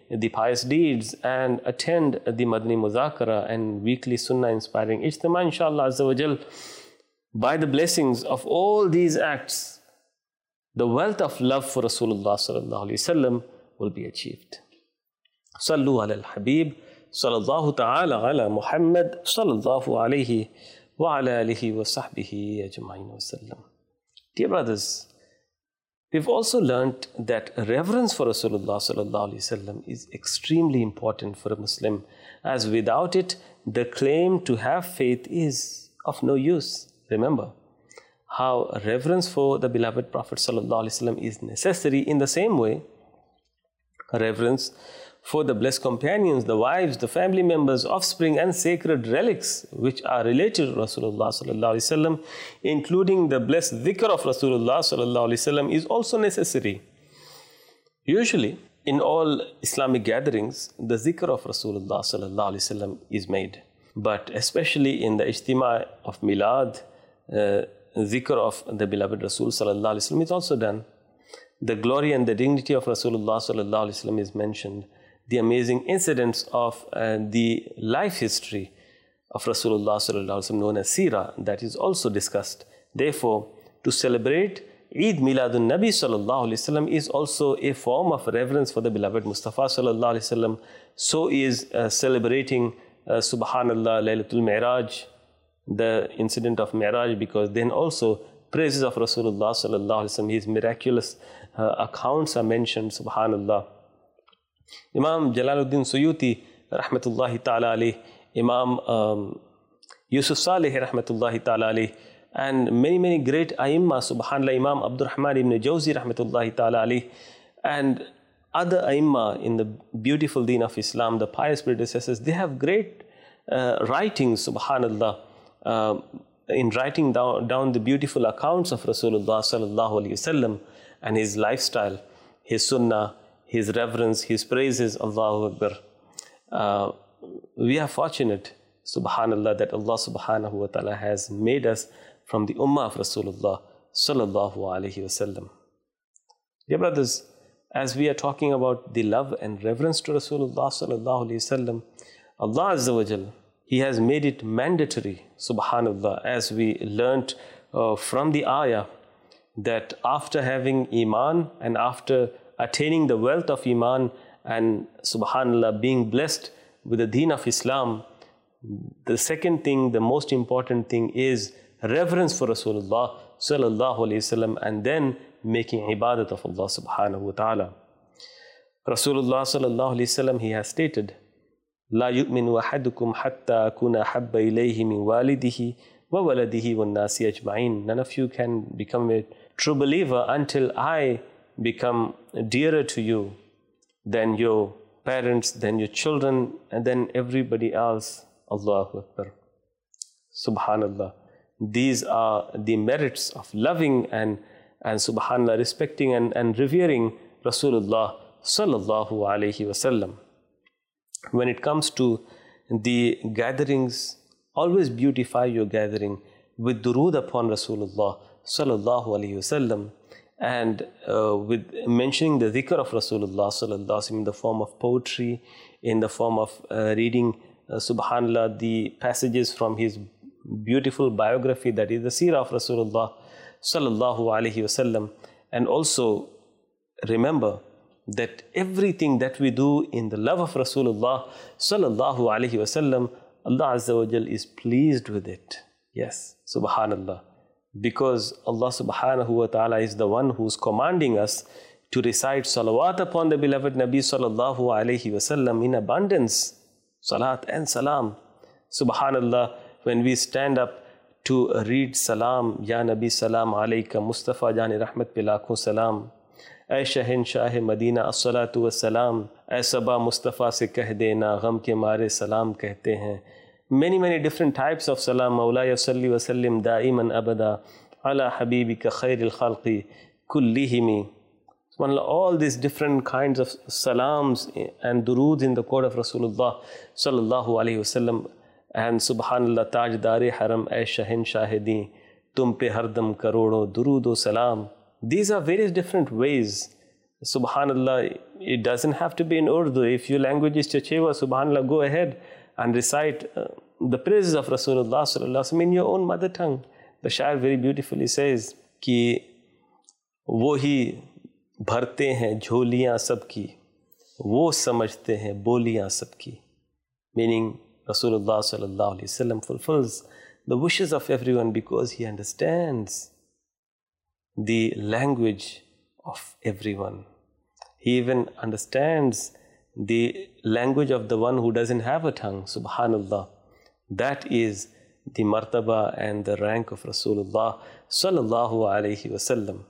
the pious deeds and attend the Madani Muzakara and weekly Sunnah inspiring Ijtima, inshallah Azza wa Jal, by the blessings of all these acts, the wealth of love for Rasulullah sallallahu alaihi wasallam will be achieved. Sallu ala al-Habib, sallallahu ta'ala ala Muhammad, sallallahu alayhi wa ala alihi wa sahbihi ajma'in wa sallam. Dear brothers, we've also learnt that reverence for Rasulullah sallallahu alaihi wasallam is extremely important for a Muslim, as without it, the claim to have faith is of no use. Remember how reverence for the beloved Prophet sallallahu alaihi wasallam is necessary. In the same way, reverence for the blessed companions, the wives, the family members, offspring and sacred relics which are related to Rasulullah sallallahu alaihi wasallam, including the blessed dhikr of Rasulullah sallallahu alaihi wasallam, is also necessary. Usually, in all Islamic gatherings, the dhikr of Rasulullah sallallahu alaihi wasallam is made. But especially in the Ijtima of Milad, uh, dhikr of the beloved Rasul sallallahu alaihi wasallam is also done. The glory and the dignity of Rasulullah sallallahu alaihi wasallam is mentioned. The amazing incidents of uh, the life history of Rasulullah sallallahu alaihi wasallam, known as Seerah, that is also discussed. Therefore, to celebrate Eid Miladun Nabi sallallahu alaihi wasallam is also a form of reverence for the beloved Mustafa sallallahu alaihi wasallam. So is uh, celebrating uh, Subhanallah Laylatul Mi'raj, the incident of Mi'raj, because then also praises of Rasulullah sallallahu alaihi wasallam, his miraculous uh, accounts are mentioned. Subhanallah. Imam Jalaluddin Suyuti rahmatullahi ta'ala alayh, Imam um, Yusuf Saleh rahmatullahi ta'ala alayh, and many many great Aimma, subhanallah, Imam Abdul Rahman ibn Jawzi rahmatullahi ta'ala alayh, and other Aimma in the beautiful deen of Islam, the pious predecessors, they have great uh, writings, subhanallah, uh, in writing down, down the beautiful accounts of Rasulullah sallallahu alaihi wasallam and his lifestyle, his sunnah, his reverence, his praises. Allahu Akbar. Uh, we are fortunate, subhanallah, that Allah subhanahu wa ta'ala has made us from the ummah of Rasulullah sallallahu alaihi wasallam. Dear brothers, as we are talking about the love and reverence to Rasulullah sallallahu alaihi wasallam, Allah Azza wa Jal, He has made it mandatory, subhanallah, as we learnt uh, from the ayah, that after having Iman and after attaining the wealth of Iman and subhanallah being blessed with the deen of Islam, the second thing, the most important thing is reverence for Rasulullah sallallahu alaihi wasallam, and then making ibadat of Allah subhanahu wa ta'ala. Rasulullah sallallahu alaihi wasallam, he has stated, لا يؤمن أحدكم حتى أكون أحب إليه من والده وولده والناس أجمعين. None of you can become a true believer until I become dearer to you than your parents, than your children, and then everybody else. Allahu Akbar. Subhanallah. These are the merits of loving and, and subhanallah, respecting and, and revering Rasulullah sallallahu alaihi wasallam. When it comes to the gatherings, always beautify your gathering with durood upon Rasulullah sallallahu alaihi wasallam, and uh, with mentioning the dhikr of Rasulullah sallallahu alaihi wasallam in the form of poetry, in the form of uh, reading uh, subhanallah the passages from his beautiful biography, that is the seerah of Rasulullah sallallahu alaihi wasallam. And also remember that everything that we do in the love of Rasulullah sallallahu alaihi wasallam, Allah Azza wa Jal is pleased with it. Yes, subhanallah. Because Allah subhanahu wa ta'ala is the one who's commanding us to recite salawat upon the beloved Nabi sallallahu alaihi wasallam in abundance. Salat and salam. Subhanallah, when we stand up to read salam, Ya Nabi salam alayka, Mustafa jani rahmat pe lakhon salam, Ay shahin shah Madina as-salatu was-salam, Ay sabah Mustafa se keh dena, gham ke mare salam kehte hain. Many, many different types of salam. Mawlaya salli wa sallim da'iman abada ala habibika khairil khalqi kullihimi. All these different kinds of salams and duroods in the court of Rasulullah sallallahu alaihi wasallam. And subhanallah, tajdare haram ay shahin shahidi, tum pe hardam karodo durood o salam. These are various different ways Subhanallah, it doesn't have to be in Urdu. If your language is Chacheva, Subhanallah, go ahead and recite uh, the praises of Rasulullah sallallahu alaihi wasallam in your own mother tongue. The Shair very beautifully says कि वो ही भरते हैं झोलियाँ सबकी, वो समझते हैं बोलियाँ सबकी. Meaning Rasulullah sallallahu alaihi wasallam fulfills the wishes of everyone because he understands the language of everyone. He even understands the language of the one who doesn't have a tongue. Subhanallah. That is the martaba and the rank of Rasulullah sallallahu alaihi wasallam.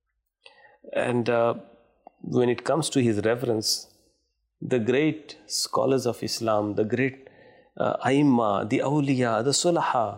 And uh, when it comes to his reverence, the great scholars of Islam, the great uh, Aimma, the awliya, the sulaha,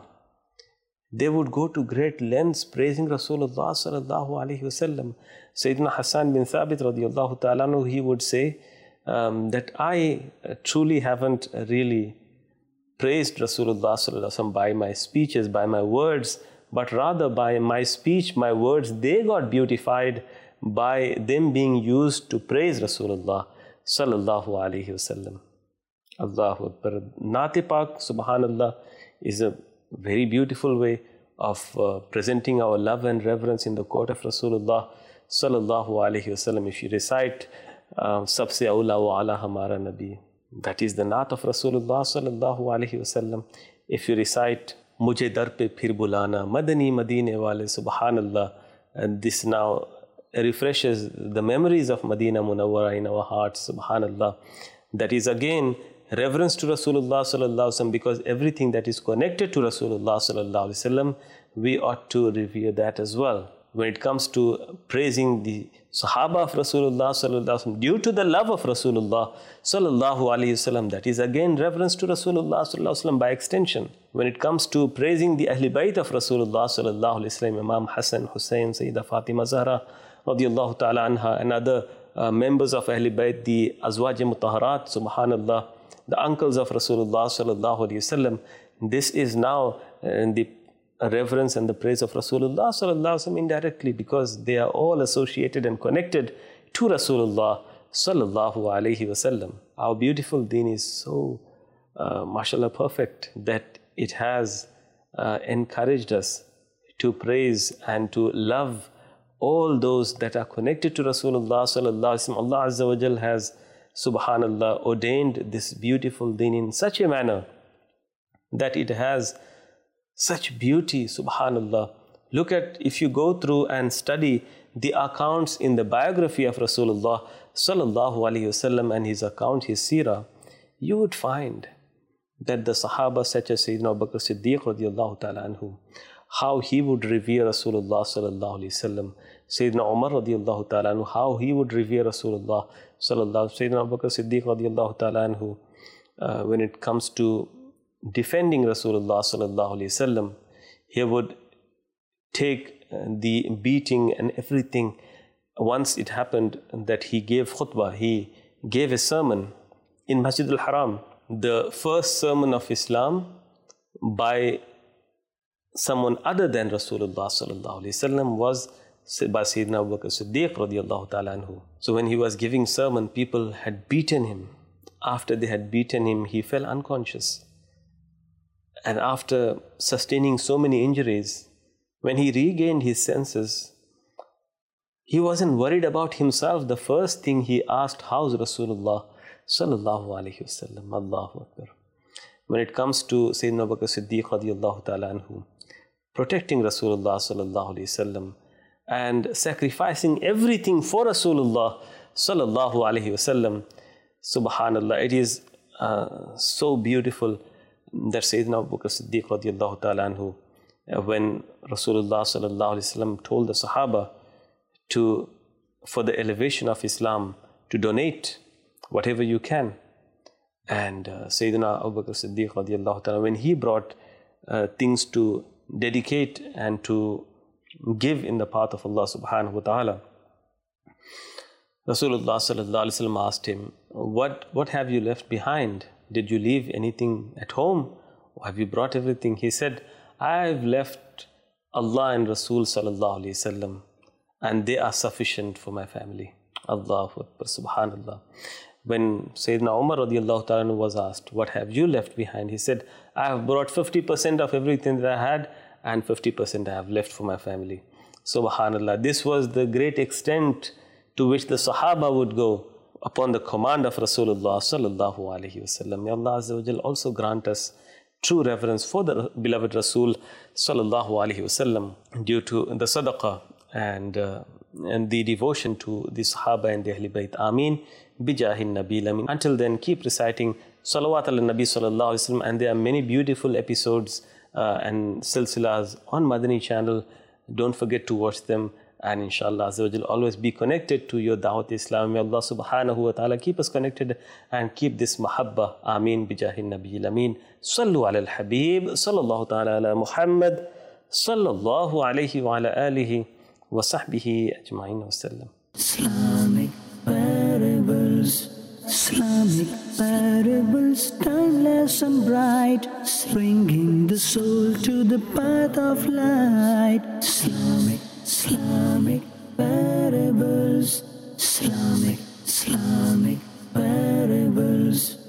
they would go to great lengths praising Rasulullah sallallahu alaihi wasallam. Sayyidina Hassan bin Thabit radiyallahu ta'ala anhu, he would say um, that I uh, truly haven't really praised Rasulullah sallallahu alaihi wasallam by my speeches, by my words, but rather by my speech, my words, they got beautified by them being used to praise Rasulullah sallallahu alaihi wasallam. Allahu Akbar. Naat-e Pak, subhanallah, is a very beautiful way of uh, presenting our love and reverence in the court of Rasulullah sallallahu alaihi wasallam. If you recite uh, Sabse Aula wa Ala Hamara Nabi, that is the naat of Rasulullah sallallahu alaihi wasallam. If you recite Mujhe Dar Pe Phir Bulana, Madani Madine Wale, subhanallah, and this now refreshes the memories of Madina Munawwara in our hearts, subhanallah. That is again reverence to Rasulullah sallallahu alaihi wasallam, because everything that is connected to Rasulullah sallallahu alaihi wasallam, we ought to revere that as well. When it comes to praising the Sahaba of Rasulullah sallallahu alaihi wasallam, due to the love of Rasulullah sallallahu alaihi wasallam, that is again reverence to Rasulullah sallallahu alaihi wasallam by extension. When it comes to praising the Ahl Bayt of Rasulullah sallallahu alaihi wasallam, Imam Hassan, Hussain, Sayyidah Fatima Zahra radiyallahu ta'ala anha, and other uh, members of Ahl Bayt, the Azwaj Mutahharat, subhanallah, the uncles of Rasulullah sallallahu alaihi wasallam, this is now uh, the reverence and the praise of Rasulullah sallallahu alaihi wasallam indirectly, because they are all associated and connected to Rasulullah sallallahu alaihi wasallam. Our beautiful deen is so, uh, mashallah, perfect that it has uh, encouraged us to praise and to love all those that are connected to Rasulullah sallallahu alaihi wasallam. Allah Azza wa Jal has, subhanallah, ordained this beautiful deen in such a manner that it has such beauty, subhanallah. Look at, if you go through and study the accounts in the biography of Rasulullah sallallahu alaihi wasallam and his account, his seerah, you would find that the Sahaba such as Sayyidina Abu Bakr Siddiq radiyallahu ta'ala anhu, how he would revere Rasulullah sallallahu alaihi wasallam. Sayyidina Umar radiyallahu ta'ala anhu, how he would revere Rasulullah sallallahu. Sayyidina Abu Bakr Siddiq radiyallahu ta'ala anhu, uh, when it comes to defending Rasulullah sallallahu alaihi wasallam, he would take uh, the beating and everything. Once it happened that he gave khutbah, he gave a sermon in Masjid al-Haram, the first sermon of Islam by someone other than Rasulullah sallallahu alaihi wasallam was by Sayyidina Abu Bakr Siddiq radiyallahu ta'ala anhu. So when he was giving sermon, people had beaten him. After they had beaten him, he fell unconscious. And after sustaining so many injuries, when he regained his senses, he wasn't worried about himself. The first thing he asked, how's Rasulullah sallallahu alaihi wasallam? Allahu Akbar. When it comes to Sayyidina Abu Bakr Siddiq radiyallahu ta'ala anhu, protecting Rasulullah sallallahu alaihi wasallam and sacrificing everything for Rasulullah sallallahu alaihi wasallam, subhanallah, it is uh, so beautiful that Sayyidina Abu Bakr Siddiq radiyallahu ta'ala anhu, uh, when Rasulullah sallallahu alaihi wasallam told the Sahaba to, for the elevation of Islam, to donate whatever you can. And uh, Sayyidina Abu Bakr Siddiq radiyallahu ta'ala, when he brought uh, things to dedicate and to give in the path of Allah subhanahu wa ta'ala, Rasulullah sallallahu alaihi wasallam asked him, what, what have you left behind? Did you leave anything at home? Or have you brought everything? He said, I've left Allah and Rasul sallallahu alaihi wasallam, and they are sufficient for my family. Allahu Akbar, Subhanallah. When Sayyidina Umar radiallahu ta'ala was asked, what have you left behind? He said, I have brought fifty percent of everything that I had and fifty percent I have left for my family. Subhanallah. This was the great extent to which the Sahaba would go upon the command of Rasulullah sallallahu alaihi wasallam. May Allah Azza wa Jal also grant us true reverence for the beloved Rasul sallallahu alaihi wasallam due to the sadaqah and uh, and the devotion to the Sahaba and the Ahlul Bayt. Ameen. Bijahin Nabil Amin. Until then, keep reciting Salawat ala Nabi sallallahu alaihi wasallam, and there are many beautiful episodes uh, and silsilas on Madani channel. Don't forget to watch them, and inshallah Azza wa Jal always be connected to your Dawat Islam. May Allah subhanahu wa ta'ala keep us connected and keep this mahabba. Ameen. Bijahin Nabil Amin. Sallu ala al-Habib sallallahu ta'ala ala Muhammad sallallahu alayhi wa ala alihi wa sahbihi ajma'in wa sallam. Islamic parables, Islamic parables, timeless and bright, bringing the soul to the path of light. Islamic, Islamic parables, Islamic, Islamic parables.